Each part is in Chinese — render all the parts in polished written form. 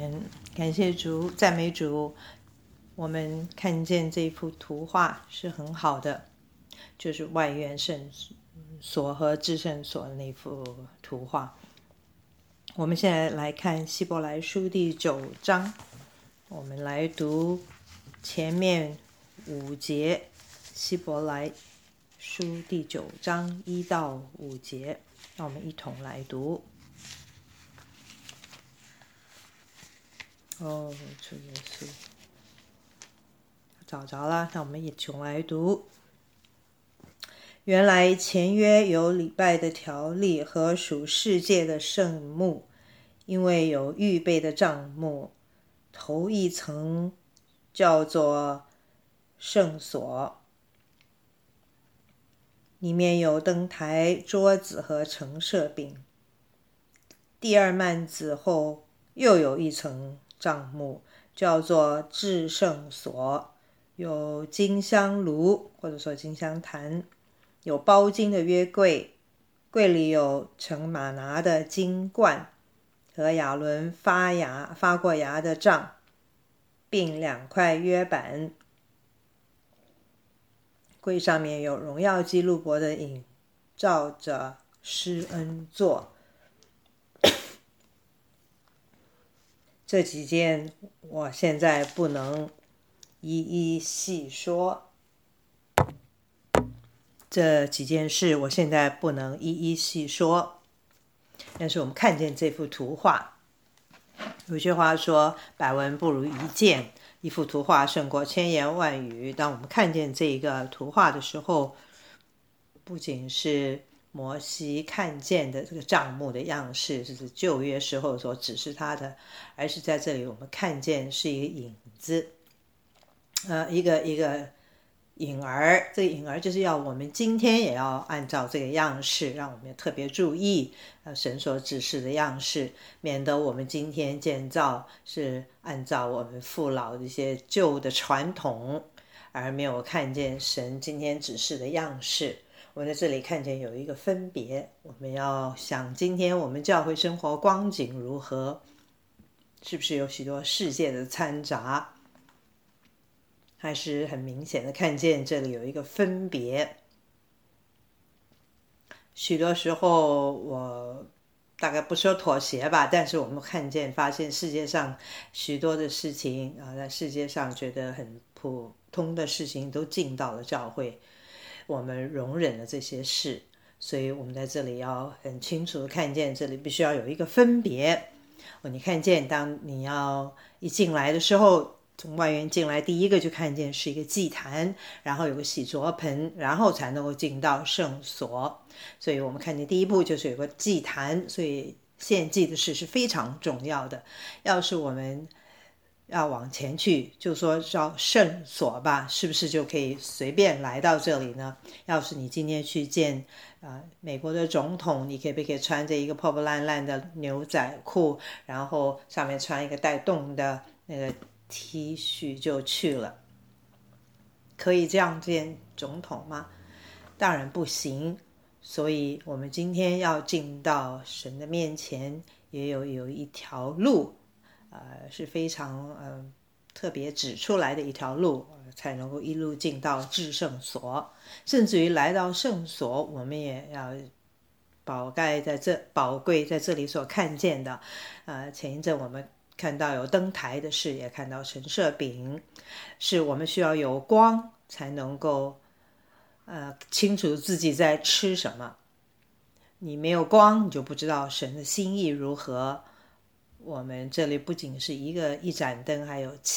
们，感谢主，赞美主。我们看见这幅图画是很好的，就是外院圣所和至圣所的那幅图画。我们现在来看希伯来书第9章，我们来读前面5节，希伯来书第9章1到5节，让我们一同来读。主耶稣，找着了，那我们一同来读。原来前约有礼拜的条例和属世界的圣幕，因为有预备的帐幕，头一层叫做圣所，里面有灯台、桌子和陈设饼。第二幔子后又有一层帐幕，叫做至圣所，有金香炉或者说金香坛，有包金的约柜，柜里有盛玛拿的金罐和亚伦发过芽的杖，并2块约板。柜上面有荣耀基路伯的影，照着施恩座。这几件我现在不能一一细说，这几件事我现在不能一一细说，但是我们看见这幅图画，有句话说百闻不如一见，一幅图画胜过千言万语。当我们看见这个图画的时候，不仅是摩西看见的这个帐幕的样式是旧约时候所指示他的，而是在这里我们看见是一个影子，一个影儿。这个影儿就是要我们今天也要按照这个样式，让我们特别注意神所指示的样式，免得我们今天建造是按照我们父老的一些旧的传统，而没有看见神今天指示的样式。我们在这里看见有一个分别，我们要想今天我们教会生活光景如何，是不是有许多世界的掺杂，还是很明显的看见这里有一个分别。许多时候我大概不说妥协吧，但是我们发现世界上许多的事情在世界上觉得很普通的事情都进到了教会，我们容忍了这些事，所以我们在这里要很清楚的看见，这里必须要有一个分别。你看见当你要一进来的时候，从外院进来，第一个就看见是一个祭坛，然后有个洗濯盆，然后才能够进到圣所。所以我们看见第一步就是有个祭坛，所以献祭的事是非常重要的。要是我们要往前去，就说叫圣所吧，是不是就可以随便来到这里呢？要是你今天去见美国的总统，你可不可以穿着一个破破烂烂的牛仔裤，然后上面穿一个带洞的那个 T 恤就去了？可以这样见总统吗？当然不行。所以我们今天要进到神的面前，也有一条路，是非常特别指出来的一条路，才能够一路进到至圣所。甚至于来到圣所，我们也要宝贵在这里所看见的。前一阵我们看到有灯台的事，也看到陈设饼，是我们需要有光才能够清楚自己在吃什么。你没有光，你就不知道神的心意如何。我们这里不仅是一盏灯，还有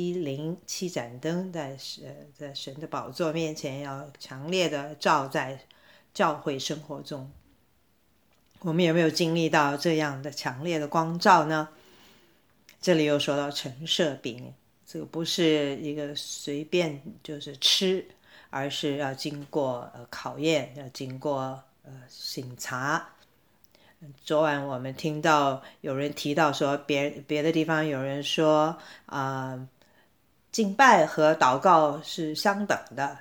7盏灯在神的宝座面前，要强烈的照在教会生活中。我们有没有经历到这样的强烈的光照呢？这里又说到陈设饼，这个不是一个随便就是吃，而是要经过考验，要经过审查。昨晚我们听到有人提到说，别的地方有人说敬拜和祷告是相等的。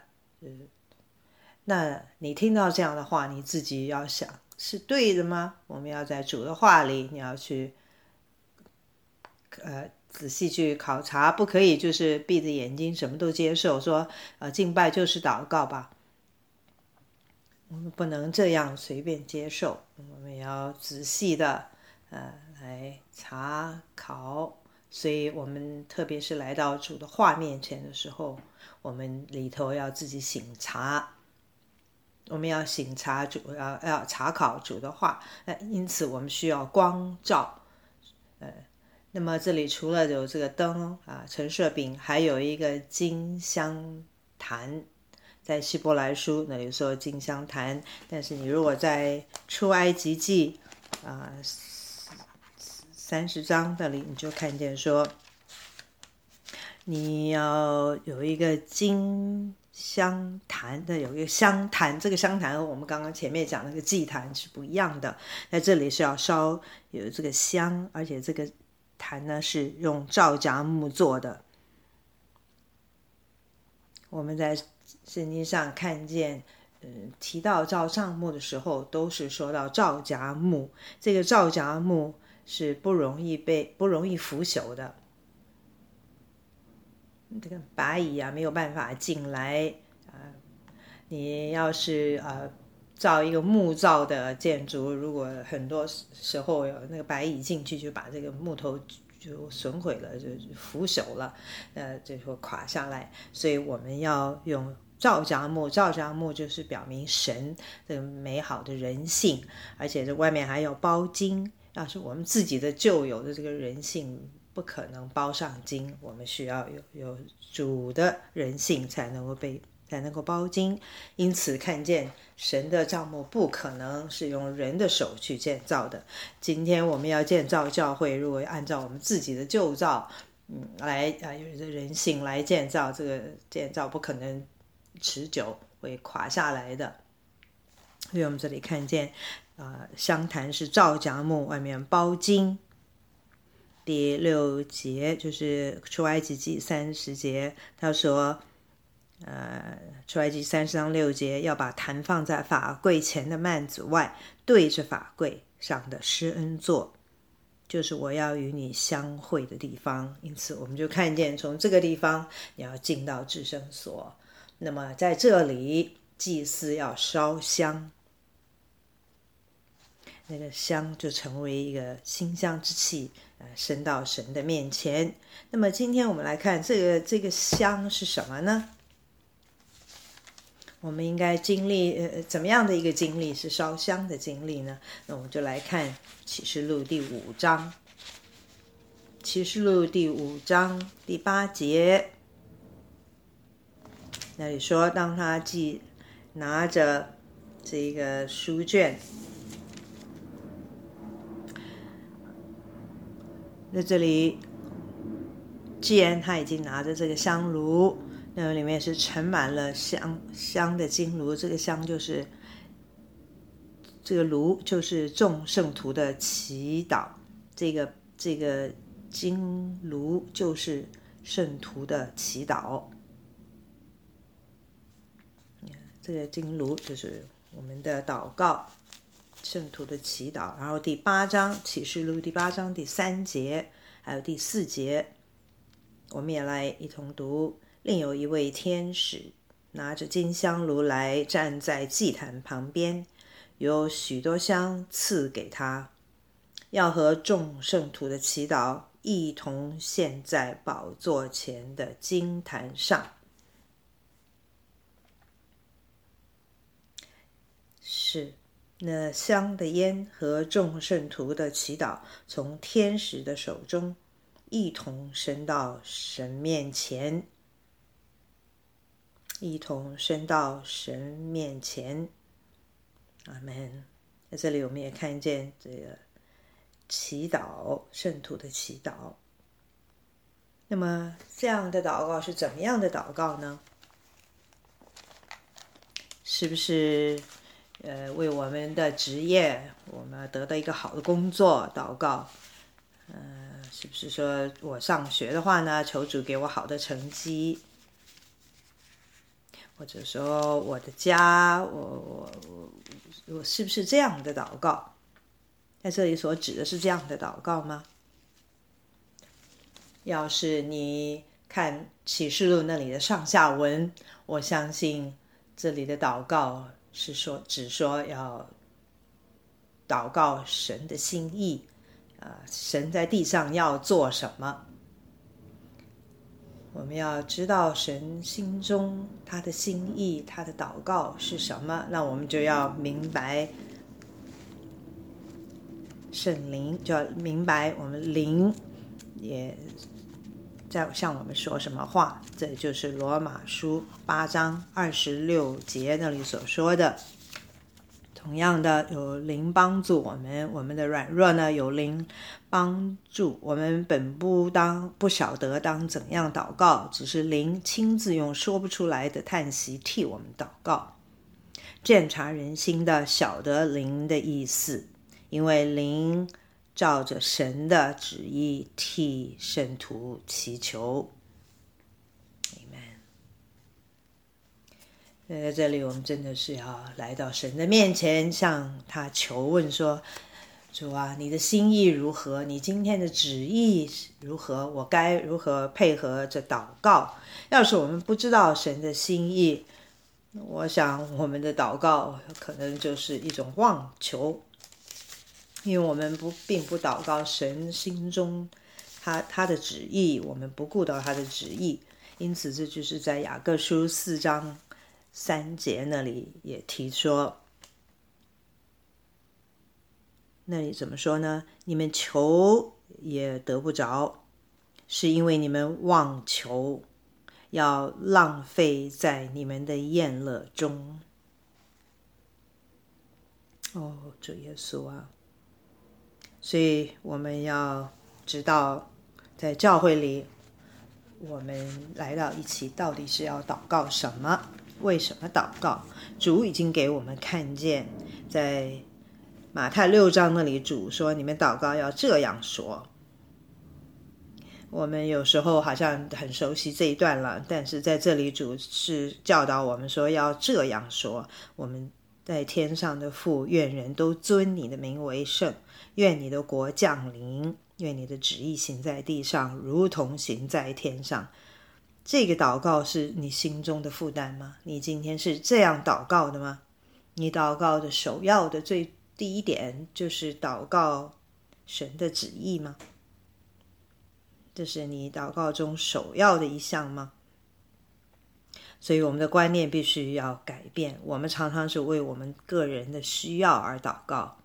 那你听到这样的话，你自己要想，是对的吗？我们要在主的话里，你要去仔细去考察，不可以就是闭着眼睛什么都接受，说敬拜就是祷告吧。我们不能这样随便接受，我们要仔细的来查考。所以我们特别是来到主的话面前的时候，我们里头要自己省察，我们要省察主，要查考主的话。因此我们需要光照。那么这里除了有这个灯陈设饼，还有一个金香坛。在希伯来书那里说金香坛，但是你如果在出埃及记30章那里，你就看见说你要有一个金香坛的，有一个香坛，这个香坛和我们刚刚前面讲那个祭坛是不一样的。在这里是要烧有这个香，而且这个坛呢是用皂荚木做的。我们在圣经上看见提到造帐幕的时候，都是说到皂荚木。这个皂荚木是不容易腐朽的。这个白蚁没有办法进来你要是造一个木造的建筑，如果很多时候有那个白蚁进去，就把这个木头就损毁了，就腐朽了，就会垮下来。所以我们要用皂荚木，皂荚木就是表明神这个美好的人性，而且这外面还有包金。要是我们自己的旧有的这个人性不可能包上金，我们需要有主的人性才能够包金。因此看见神的帐幕不可能是用人的手去建造的。今天我们要建造教会，如果按照我们自己的旧造来有人性来建造，这个建造不可能持久，会垮下来的。所以我们这里看见香坛是皂荚木，外面包金。第6节就是出埃及记30节，他说出埃及30章6节，要把坛放在法柜前的幔子外，对着法柜上的施恩座，就是我要与你相会的地方。因此我们就看见从这个地方你要进到至圣所，那么在这里祭司要烧香，那个香就成为一个馨香之气升到神的面前。那么今天我们来看这个香是什么呢？我们应该经历怎么样的一个经历是烧香的经历呢？那我们就来看启示录第5章。启示录第5章第8节，那里说，当他拿着这个书卷，在这里既然他已经拿着这个香炉，那里面是盛满了香的金炉，这个香就是这个炉就是众圣徒的祈祷，这个金炉就是圣徒的祈祷，这个金炉就是我们的祷告，圣徒的祈祷。然后第8章启示录第8章第3节还有第4节，我们也来一同读。另有一位天使拿着金香炉来，站在祭坛旁边，有许多香赐给他，要和众圣徒的祈祷一同献在宝座前的金坛上。是那香的烟和众圣徒的祈祷从天使的手中一同升到神面前，一同升到神面前。阿们。在这里我们也看见这个祈祷，圣徒的祈祷。那么这样的祷告是怎么样的祷告呢？是不是为我们的职业，我们得到一个好的工作祷告？是不是说我上学的话呢，求主给我好的成绩？或者说我的家，我是不是这样的祷告？在这里所指的是这样的祷告吗？ 要是你看启示录那里的上下文，我相信这里的祷告是只说要祷告神的心意，神在地上要做什么。我们要知道神心中他的心意，他的祷告是什么，那我们就要明白圣灵，就要明白我们灵也在向我们说什么话。这就是罗马书8章26节那里所说的。同样的，有灵帮助我们，我们的软弱呢有灵帮助我们，本不晓得当怎样祷告，只是灵亲自用说不出来的叹息替我们祷告。鉴察人心的，晓得灵的意思，因为灵照着神的旨意替圣徒祈求。在这里我们真的是要来到神的面前，向他求问说，主啊，你的心意如何？你今天的旨意如何？我该如何配合这祷告？要是我们不知道神的心意，我想我们的祷告可能就是一种妄求，因为我们并不祷告神心中他的旨意，我们不顾到他的旨意。因此这就是在雅各书4章3节那里也提说，那里怎么说呢？你们求也得不着，是因为你们妄求，要浪费在你们的宴乐中。主耶稣啊！所以我们要知道，在教会里我们来到一起到底是要祷告什么，为什么祷告？主已经给我们看见，在马太6章那里主说，你们祷告要这样说。我们有时候好像很熟悉这一段了，但是在这里主是教导我们说要这样说。我们在天上的父，愿人都尊你的名为圣，愿你的国降临，愿你的旨意行在地上，如同行在天上。这个祷告是你心中的负担吗？你今天是这样祷告的吗？你祷告的首要的第一点就是祷告神的旨意吗？这是你祷告中首要的一项吗？所以我们的观念必须要改变，我们常常是为我们个人的需要而祷告，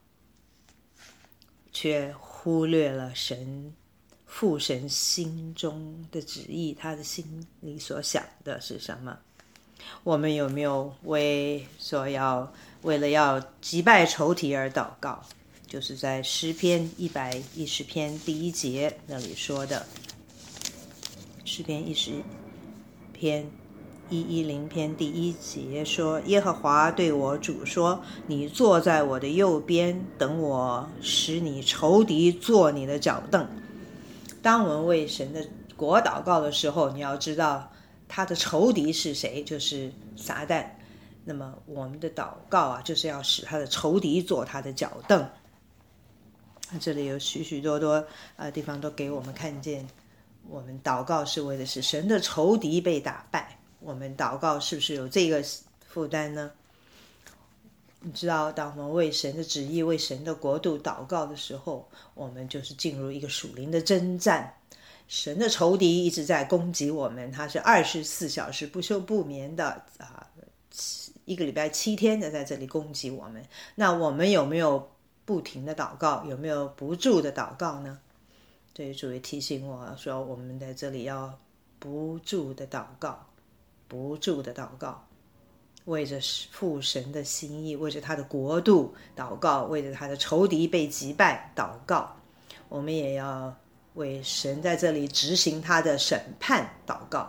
却忽略了父神心中的旨意，他的心里所想的是什么。我们有没有为了要击败仇敌而祷告？就是在诗篇110篇第1节那里说的。诗篇110篇110篇第1节说，耶和华对我主说，你坐在我的右边，等我使你仇敌坐你的脚凳。当我们为神的国祷告的时候，你要知道他的仇敌是谁，就是撒旦。那么我们的祷告就是要使他的仇敌坐他的脚凳。这里有许许多多地方都给我们看见，我们祷告是为的是神的仇敌被打败。我们祷告是不是有这个负担呢？你知道，当我们为神的旨意、为神的国度祷告的时候，我们就是进入一个属灵的征战。神的仇敌一直在攻击我们，他是24小时不休不眠的一个礼拜7天的在这里攻击我们。那我们有没有不停的祷告？有没有不住的祷告呢？所以主也提醒我说，我们在这里要不住的祷告，不住的祷告，为着父神的心意，为着他的国度祷告，为着他的仇敌被击败祷告。我们也要为神在这里执行他的审判祷告。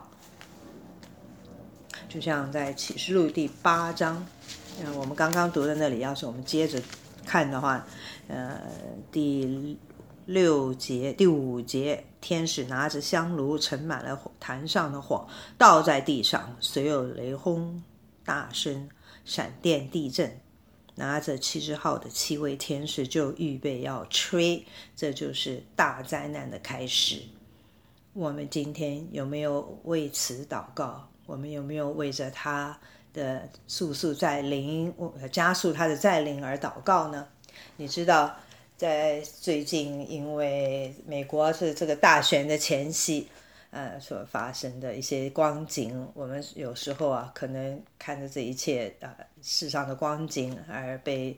就像在启示录第8章，我们刚刚读的那里，要是我们接着看的话，第5节，天使拿着香炉盛满了坛上的火，倒在地上，随有雷轰、大声、闪电、地震，拿着7支号的7位天使就预备要吹，这就是大灾难的开始。 我们今天有没有为此祷告？我们有没有为着他的速速再临，加速他的再临而祷告呢？你知道，在最近因为美国是这个大选的前夕，所发生的一些光景，我们有时候啊，可能看着这一切世上的光景而被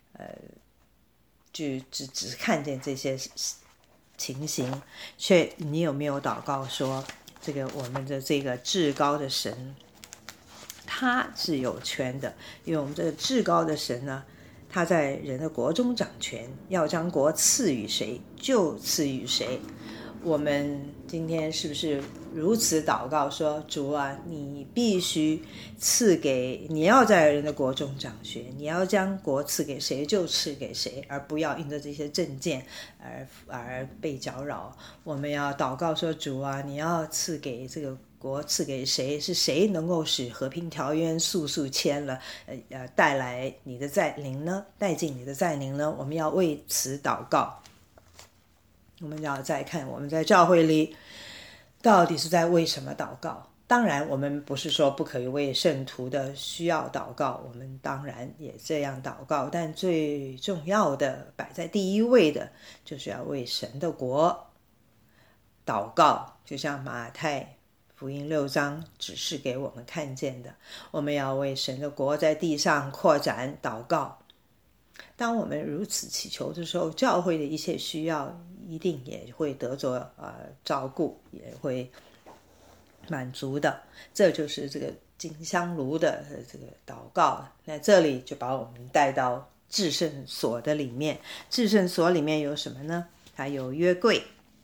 就只看见这些情形，却你有没有祷告说，这个我们的这个至高的神，他是有权的，因为我们这个至高的神呢，他在人的国中掌权，要将国赐予谁就赐予谁。我们今天是不是如此祷告说，主啊，你必须赐给，你要在人的国中掌权，你要将国赐给谁就赐给谁，而不要因着这些政见而被搅扰。我们要祷告说，主啊，你要赐给这个国，赐给谁，是谁能够使和平条约速速签了，带来你的再临呢？带进你的再临呢？我们要为此祷告。我们要再看我们在教会里到底是在为什么祷告。当然我们不是说不可以为圣徒的需要祷告，我们当然也这样祷告，但最重要的摆在第一位的就是要为神的国祷告。就像马太福音6章指示给我们看见的，我们要为神的国在地上扩展祷告。当我们如此祈求的时候，教会的一切需要一定也会得着照顾，也会满足的。这就是这个金香炉的这个祷告。那这里就把我们带到至圣所的里面。至圣所里面有什么呢？它有约柜。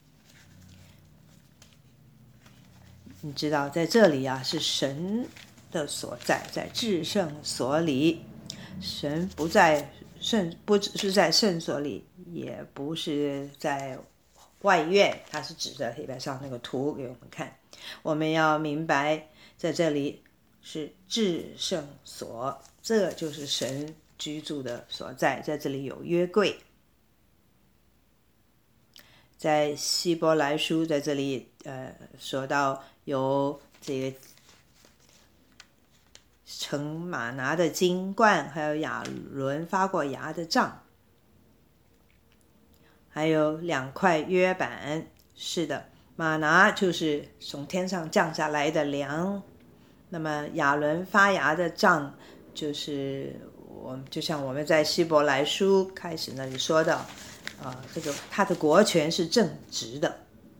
你知道在这里是神的所在，在至圣所里，神不只是在圣所里，也不是在外院，它是指着黑板上那个图给我们看。我们要明白，在这里是至圣所，这就是神居住的所在。在这里有约柜。在希伯来书在这里说到有这个盛玛拿的金罐，还有亚伦发过芽的杖，还有2块约版。是的，玛拿就是从天上降下来的粮，那么亚伦发芽的杖就是就像我们在希伯来书开始那里说到这个他的国权是正直的，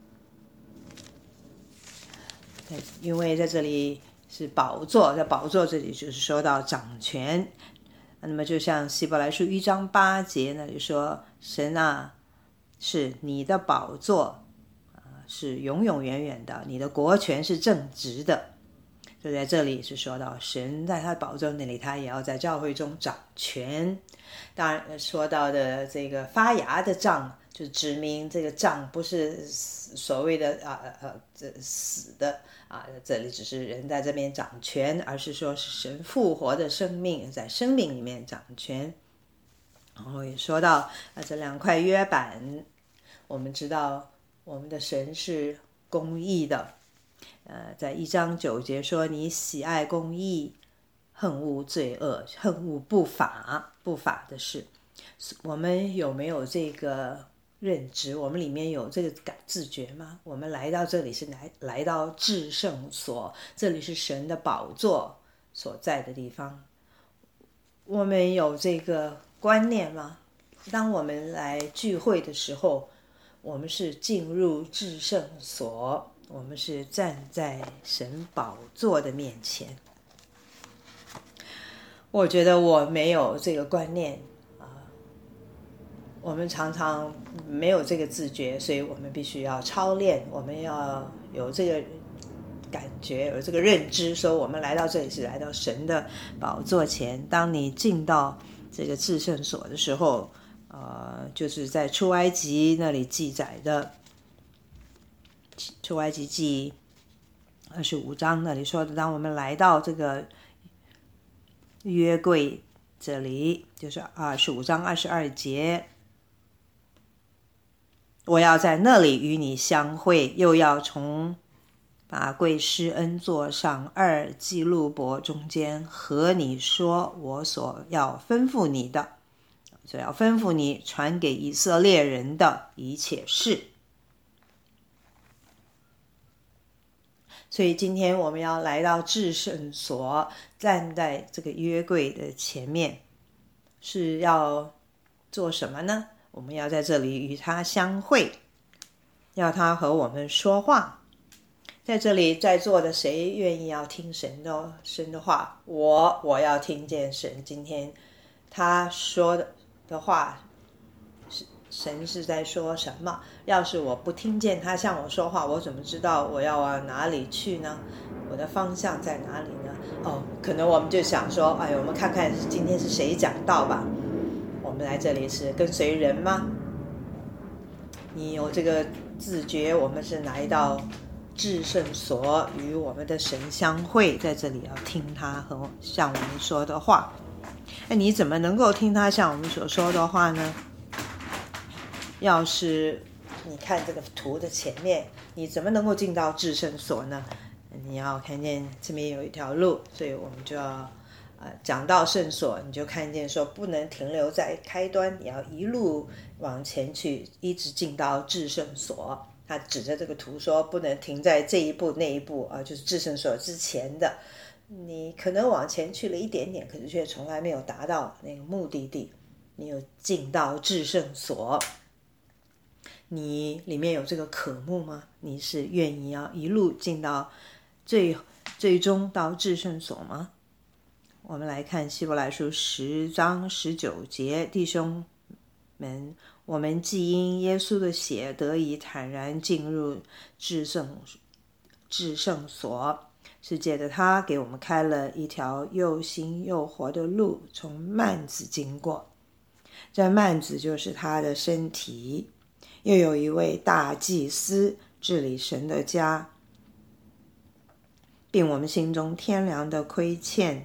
因为在这里是宝座，在宝座这里就是说到掌权。那么就像希伯来书1章8节那里说，神啊，是你的宝座是永永远远的，你的国权是正直的。就在这里是说到神在他的宝座那里，他也要在教会中掌权。当然说到的这个发芽的杖，就指明这个杖不是所谓的死的这里只是人在这边掌权，而是说是神复活的生命在生命里面掌权。然后也说到这2块约版，我们知道我们的神是公义的，在1章9节说，你喜爱公义，恨恶罪恶，恨恶不法的事。我们有没有这个认知？我们里面有这个自觉吗？我们来到这里是来到至圣所，这里是神的宝座所在的地方。我们有这个观念吗？当我们来聚会的时候，我们是进入至圣所，我们是站在神宝座的面前。我觉得我没有这个观念我们常常没有这个自觉，所以我们必须要操练，我们要有这个感觉，有这个认知，说我们来到这里是来到神的宝座前。当你进到这个至圣所的时候就是在出埃及那里记载的，出埃及记25章那里说的，当我们来到这个约柜这里，就是25章22节， 我要在那里与你相会，又要从法柜施恩座上二基路伯中间和你说我所要吩咐你的，所要吩咐你传给以色列人的一切事。所以今天我们要来到至圣所，站在这个约柜的前面，是要做什么呢？我们要在这里与他相会，要他和我们说话。在这里在座的谁愿意要听神的话？我要听见神今天他说的话，神是在说什么？要是我不听见他向我说话，我怎么知道我要往哪里去呢？我的方向在哪里呢？可能我们就想说，我们看看今天是谁讲道吧。我们来这里是跟随人吗？你有这个自觉，我们是来到至圣所与我们的神相会，在这里要听他和向我们说的话。你怎么能够听他向我们所说的话呢？要是你看这个图的前面，你怎么能够进到至圣所呢？你要看见这边有一条路，所以我们就要讲到圣所，你就看见说不能停留在开端，你要一路往前去，一直进到至圣所。他指着这个图说不能停在这一步那一步就是至圣所之前的，你可能往前去了一点点，可是却从来没有达到那个目的地。你有进到至圣所，你里面有这个渴慕吗？你是愿意要一路进到最终到至圣所吗？我们来看希伯来书10章19节，弟兄们，我们既因耶稣的血得以坦然进入至圣所，是借着他给我们开了一条又新又活的路，从幔子经过。这幔子就是他的身体，又有一位大祭司治理神的家，并我们心中天良的亏欠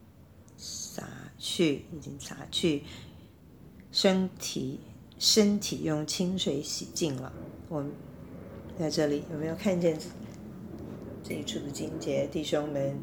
已经洒去，身体用清水洗净了。我们在这里有没有看见这一处的经节？弟兄们，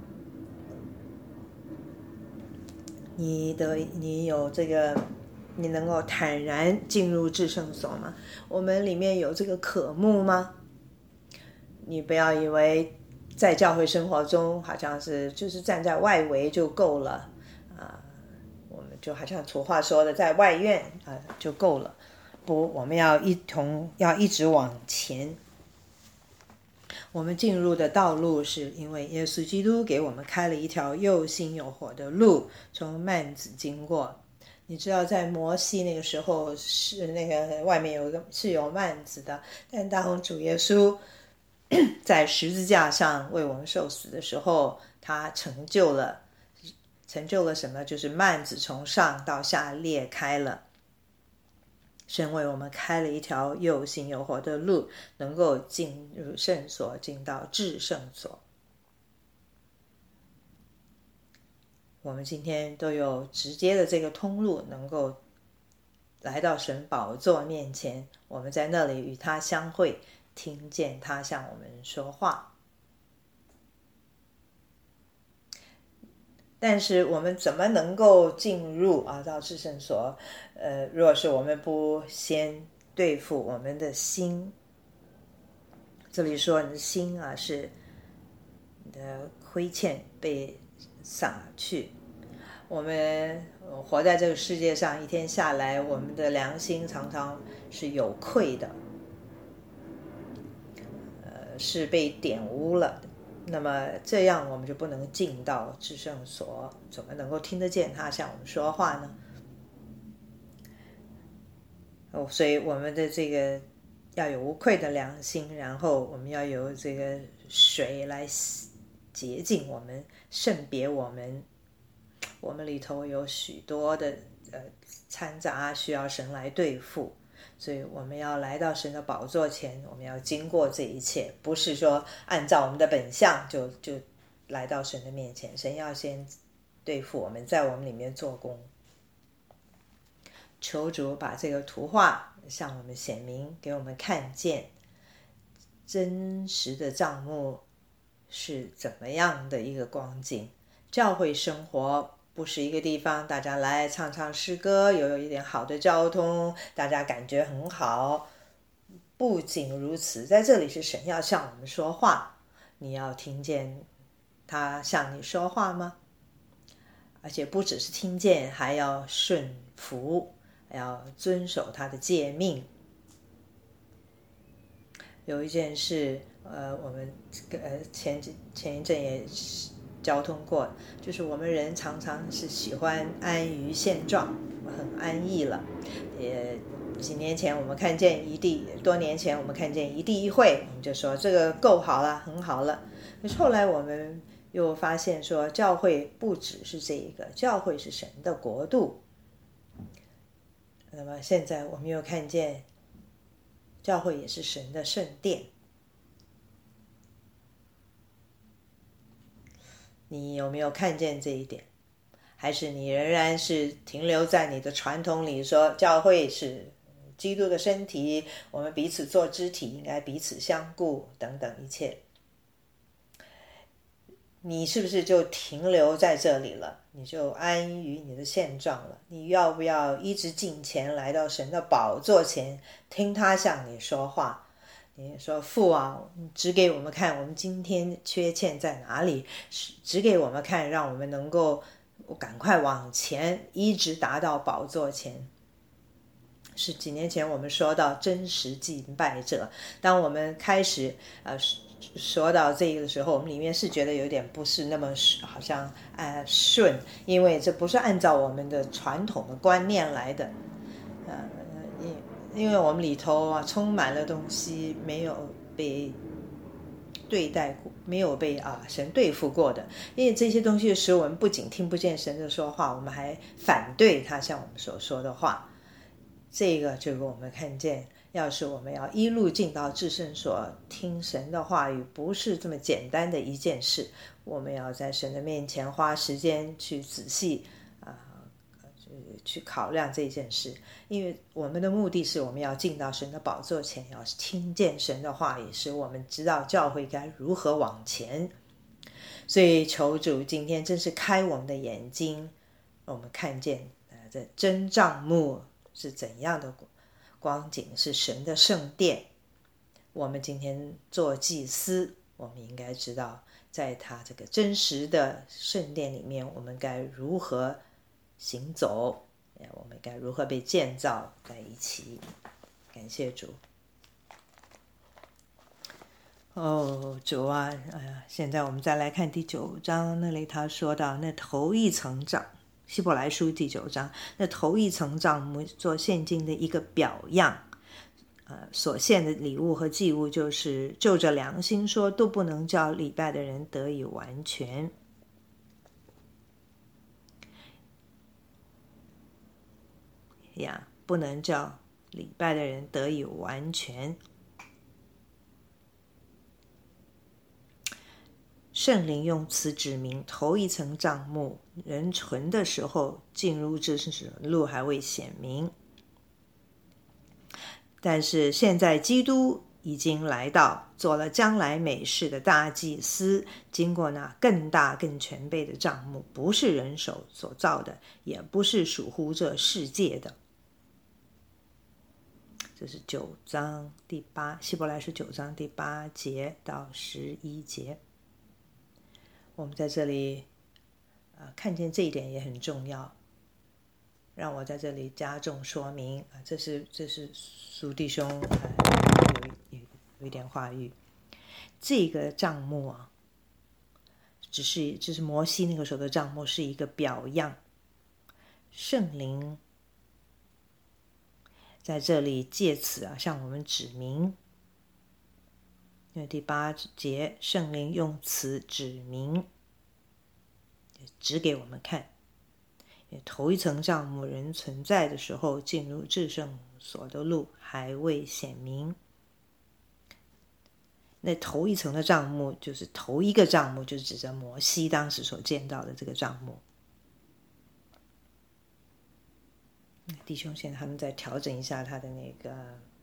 你有这个，你能够坦然进入至圣所吗？我们里面有这个渴慕吗？你不要以为在教会生活中好像是就是站在外围就够了我们就好像俗话说的在外院就够了。不，我们要一直往前。我们进入的道路是因为耶稣基督给我们开了一条又新又活的路，从幔子经过。你知道在摩西那个时候是那个外面是有幔子的，但当主耶稣在十字架上为我们受死的时候，他成就了什么？就是幔子从上到下裂开了，神为我们开了一条又新又活的路，能够进入圣所，进到至圣所。我们今天都有直接的这个通路，能够来到神宝座面前，我们在那里与他相会，听见他向我们说话。但是我们怎么能够进入到至圣所？若是我们不先对付我们的心，这里说你的心是你的亏欠被洒去。我们活在这个世界上，一天下来，我们的良心常常是有愧的，是被玷污了的。那么这样我们就不能进到至圣所，怎么能够听得见他向我们说话呢？所以我们的这个要有无愧的良心，然后我们要有这个水来洁净我们，圣别我们。我们里头有许多的掺杂需要神来对付，所以我们要来到神的宝座前，我们要经过这一切，不是说按照我们的本相就来到神的面前。神要先对付我们，在我们里面做工。求主把这个图画向我们显明，给我们看见真实的帐幕是怎么样的一个光景。教会生活不是一个地方大家来唱唱诗歌，有一点好的交通，大家感觉很好。不仅如此，在这里是神要向我们说话，你要听见他向你说话吗？而且不只是听见，还要顺服，还要遵守他的诫命。有一件事，我们前一阵也交通过，就是我们人常常是喜欢安于现状，很安逸了。也几年前我们看见多年前我们看见一地一会，我们就说这个够好了，很好了。可是后来我们又发现说，教会不只是这一个，教会是神的国度。那么现在我们又看见教会也是神的圣殿。你有没有看见这一点？还是你仍然是停留在你的传统里，说教会是基督的身体，我们彼此做肢体，应该彼此相顾等等一切？你是不是就停留在这里了？你就安于你的现状了？你要不要一直进前来到神的宝座前，听他向你说话？你说父啊，指给我们看我们今天缺欠在哪里，指给我们看，让我们能够赶快往前，一直达到宝座前。是几年前我们说到真实敬拜者，当我们开始说到这个的时候，我们里面是觉得有点不是那么好像顺，因为这不是按照我们的传统的观念来的，因为我们里头充满了东西没有被对待过，没有被神对付过的，因为这些东西使我们不仅听不见神的说话，我们还反对他向我们所说的话。这个就我们看见，要是我们要一路进到至圣所听神的话语，不是这么简单的一件事。我们要在神的面前花时间去仔细去考量这件事，因为我们的目的是我们要进到神的宝座前，要听见神的话语，使我们知道教会该如何往前。所以求主今天真是开我们的眼睛，我们看见这真帐幕是怎样的光景，是神的圣殿。我们今天做祭司，我们应该知道在他这个真实的圣殿里面，我们该如何行走，我们该如何被建造在一起。感谢主。主啊，现在我们再来看第9章，那里他说到那头一层帐，希伯来书第9章，那头一层帐幕做现今的一个表样，所献的礼物和祭物就是就着良心说，都不能叫礼拜的人得以完全。不能叫礼拜的人得以完全。圣灵用词指明，头一层帐幕人存的时候，进入至圣路还未显明。但是现在基督已经来到，做了将来美事的大祭司，经过那更大更全备的帐幕，不是人手所造的，也不是属乎这世界的。这是9章第8，希伯来书9章第8节到11节。我们在这里看见这一点也很重要，让我在这里加重说明。这是苏弟兄有一点话语。这个帐幕只是摩西那个时候的帐幕，是一个表样。圣灵在这里借此向我们指明，因为第8节圣灵用词指明，指给我们看，因为头一层帐幕人存在的时候，进入至圣所的路还未显明。那头一层的帐幕就是头一个帐幕，就是指着摩西当时所见到的这个帐幕。 弟兄现在他们在调整一下他的那个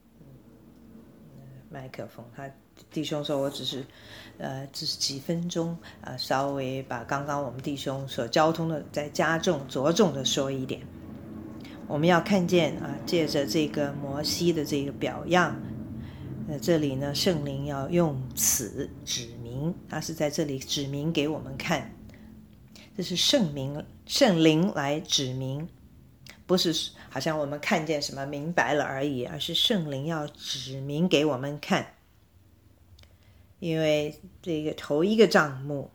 麦克风，弟兄说我只是几分钟稍微把刚刚我们弟兄所交通的再加重着重的说一点。我们要看见借着这个摩西的这个表样，这里呢圣灵要用此指明，他是在这里指明给我们看，这是圣灵来指明，不是好像我们看见什么明白了而已，而是圣灵要指明给我们看。因为这个头一个帐幕，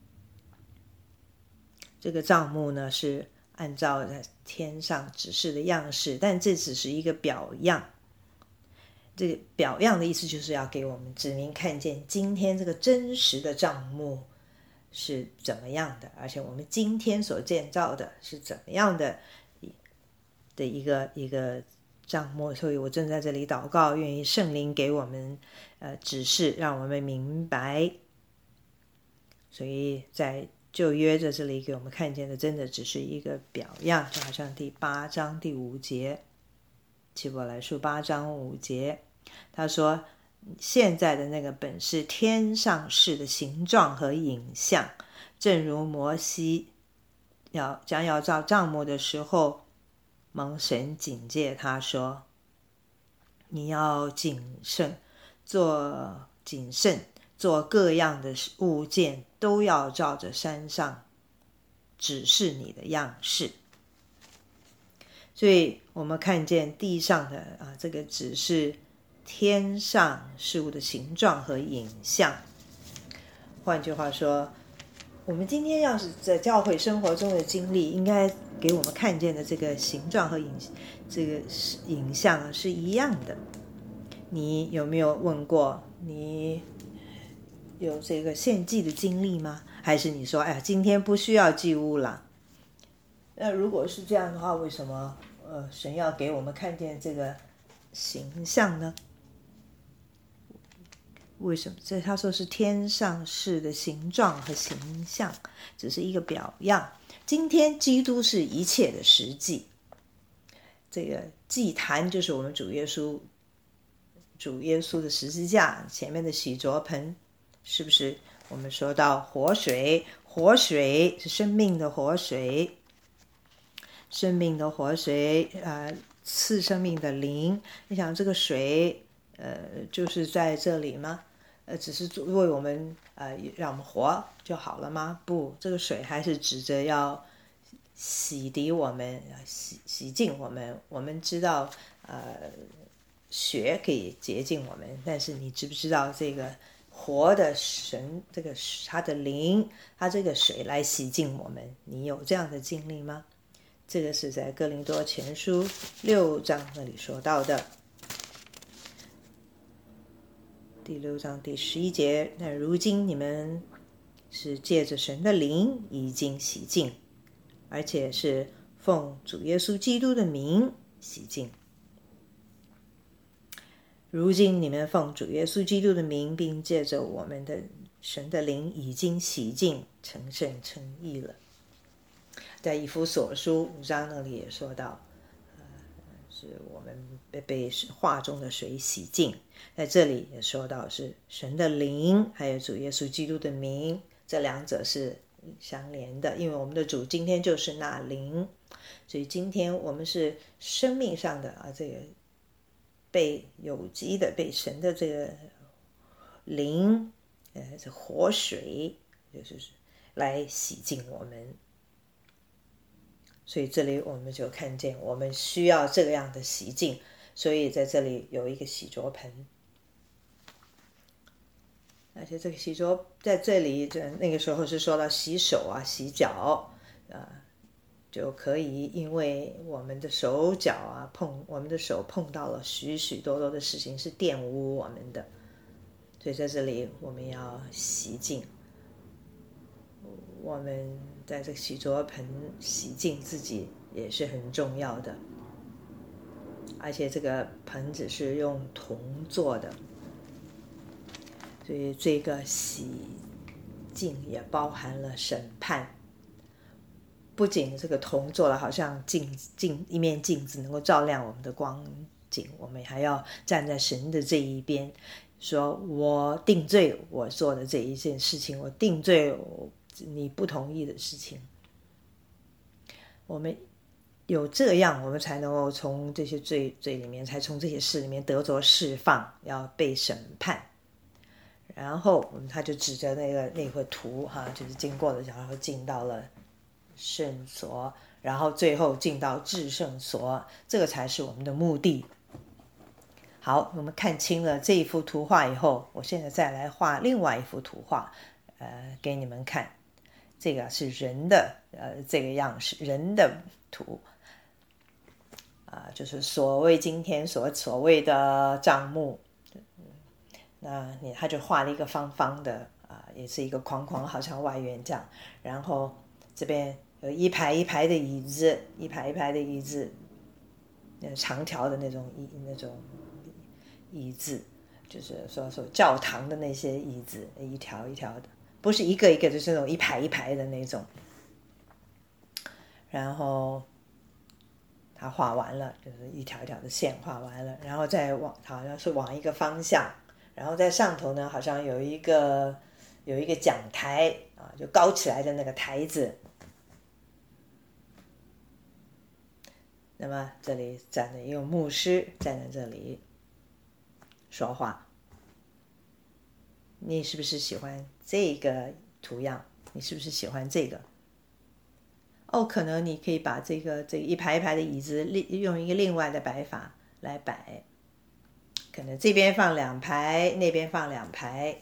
这个帐幕呢是按照天上指示的样式，但这只是一个表样。这个表样的意思就是要给我们指明看见今天这个真实的帐幕是怎么样的，而且我们今天所建造的是怎么样的一个帐幕。所以我正在这里祷告，愿意圣灵给我们指示，让我们明白。所以在旧约在这里给我们看见的真的只是一个表样，就好像第8章第5节，希伯来书8章5节，他说现在的那个本是天上事的形状和影像，正如摩西将要造帐幕的时候，蒙神警戒他说，你要谨慎做各样的物件，都要照着山上指示你的样式。所以我们看见地上的这个只是天上事物的形状和影像。换句话说，我们今天要是在教会生活中的经历，应该给我们看见的这个形状和这个影像是一样的。你有没有问过，你有这个献祭的经历吗？还是你说哎呀今天不需要祭物了？那如果是这样的话，为什么神要给我们看见这个形象呢？为什么？这他说是天上事的形状和形象，只是一个表样。今天基督是一切的实际。这个祭坛就是我们主耶稣的十字架前面的洗濯盆，是不是？我们说到活水是生命的活水，赐生命的灵。你想这个水就是在这里吗？只是为我们让我们活就好了吗？不，这个水还是指着要洗涤我们，洗净我们。我们知道血可以洁净我们，但是你知不知道这个活的神，这个他的灵，他这个水来洗净我们？你有这样的经历吗？这个是在哥林多前书6章那里说到的，第6章第11节。那如今你们是借着神的灵已经洗净，而且是奉主耶稣基督的名洗净。如今你们奉主耶稣基督的名，并借着我们的神的灵已经洗净，成圣成义了。在以弗所书5章那里也说到，是我们被话中的水洗净。在这里也说到是神的灵还有主耶稣基督的名，这两者是相连的，因为我们的主今天就是那灵。所以今天我们是生命上的这个被有机的被神的这个灵这活水就是来洗净我们。所以这里我们就看见我们需要这样的洗净，所以在这里有一个洗濯盆，而且这个洗濯在这里那个时候是说到洗手洗脚就可以，因为我们的手脚我们的手碰到了许许多多的事情是玷污我们的，所以在这里我们要洗净。我们在这个洗濯盆洗净自己也是很重要的，而且这个盆子是用铜做的，所以这个洗净也包含了审判。 不仅这个铜做了好像一面镜子能够照亮我们的光景，我们还要站在神的这一边，说我定罪我做的这一件事情，我定罪你不同意的事情。我们有这样，我们才能够从这些罪里面，才从这些事里面得着释放，要被审判。然后他就指着那个图就是经过了，然后进到了圣所，然后最后进到至圣所，这个才是我们的目的。好，我们看清了这一幅图画以后，我现在再来画另外一幅图画，给你们看。这个是人的这个样式，人的图就是所谓今天所谓的帐幕。那他就画了一个方方的也是一个框框，好像外院这样。然后这边有一排一排的椅子，一排一排的椅子，长条的那种椅子，就是说教堂的那些椅子，一条一条的，不是一个一个，就是那种一排一排的那种。然后他画完了，就是一条一条的线画完了，然后再好像是往一个方向。然后在上头呢，好像有一个讲台就高起来的那个台子。那么这里站着一个牧师站在这里说话。你是不是喜欢这个图样？你是不是喜欢这个？可能你可以把这个一排一排的椅子用一个另外的摆法来摆。可能这边放2排，那边放2排。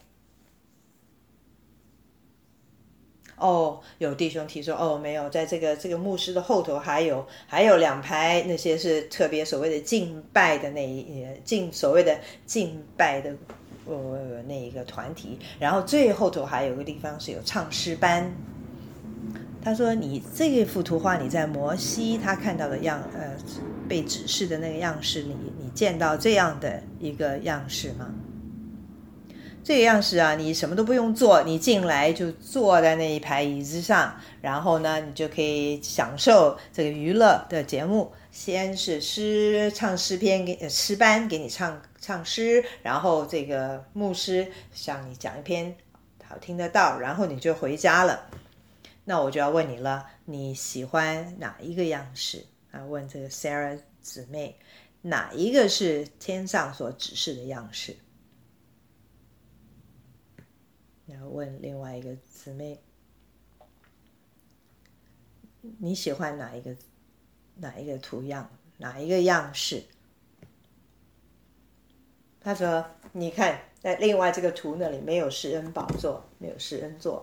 有弟兄提说，没有，在这个牧师的后头还有2排，那些是特别所谓的敬拜的所谓的敬拜的那一个团体。然后最后头还有个地方是有唱诗班。他说你这幅图画，你在摩西他看到的被指示的那个样式里，你见到这样的一个样式吗？这个样式你什么都不用做，你进来就坐在那一排椅子上，然后呢你就可以享受这个娱乐的节目。先是唱诗篇诗班给你唱诗，然后这个牧师向你讲一篇好听的道，然后你就回家了。那我就要问你了，你喜欢哪一个样式问这个 Sarah 姊妹，哪一个是天上所指示的样式？然后问另外一个姊妹，你喜欢哪一个图样，哪一个样式？他说你看在另外这个图那里没有施恩宝座，没有施恩座。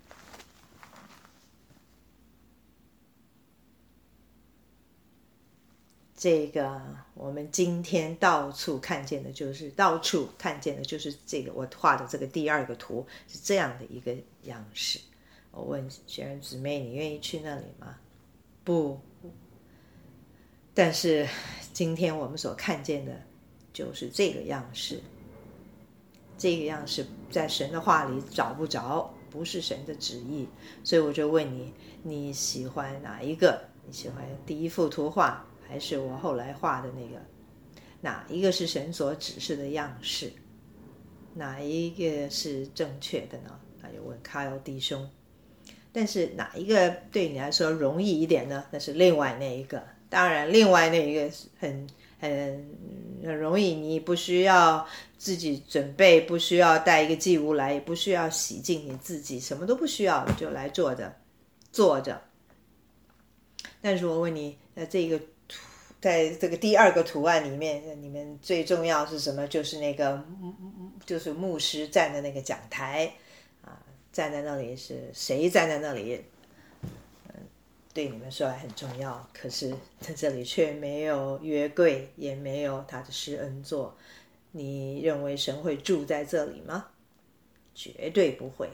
这个我们今天到处看见的就是这个我画的这个第2个图是这样的一个样式。我问学员姊妹，你愿意去那里吗？不。但是今天我们所看见的就是这个样式。这个样式在神的话里找不着，不是神的旨意。所以我就问你，你喜欢哪一个？你喜欢第1幅图画还是我后来画的那个？哪一个是神所指示的样式？哪一个是正确的呢？他就问卡尔弟兄。但是哪一个对你来说容易一点呢？那是另外那一个。当然另外那一个很容易，你不需要自己准备，不需要带一个祭物来，也不需要洗净你自己，什么都不需要，就来坐着。但是我问你，在这个第2个图案里面，你们最重要是什么？就是就是牧师站在那个讲台站在那里，是谁站在那里对你们说来很重要。可是在这里却没有约柜，也没有他的施恩座。你认为神会住在这里吗？绝对不会。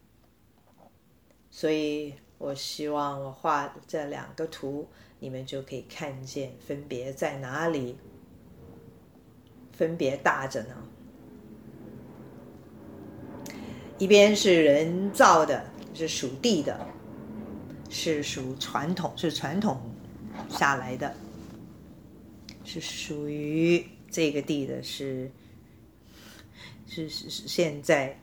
所以我希望我画这2个图，你们就可以看见分别在哪里，分别大着呢。一边是人造的，是属地的， 是属传统，是传统下来的，是属于这个地的，是现在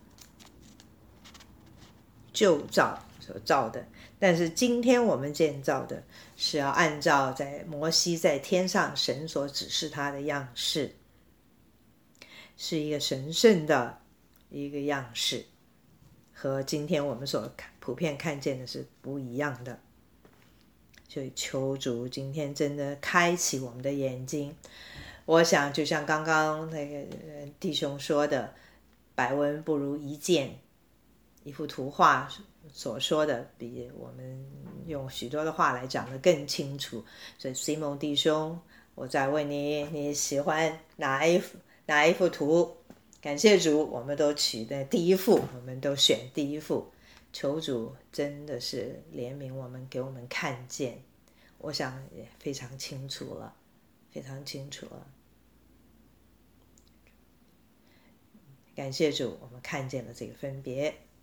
旧造所造的。但是今天我们建造的是要按照在摩西在天上神所指示他的样式，是一个神圣的一个样式，和今天我们所普遍看见的是不一样的。所以求主今天真的开启我们的眼睛。我想就像刚刚那个弟兄说的，百闻不如一见，一幅图画所说的比我们用许多的话来讲的更清楚。所以 Simon 弟兄，我再问你，你喜欢哪一幅图？感谢主，我们都取的第一幅，我们都选第一幅。求主真的是怜悯我们，给我们看见，我想也非常清楚了，非常清楚了。感谢主，我们看见了这个分别。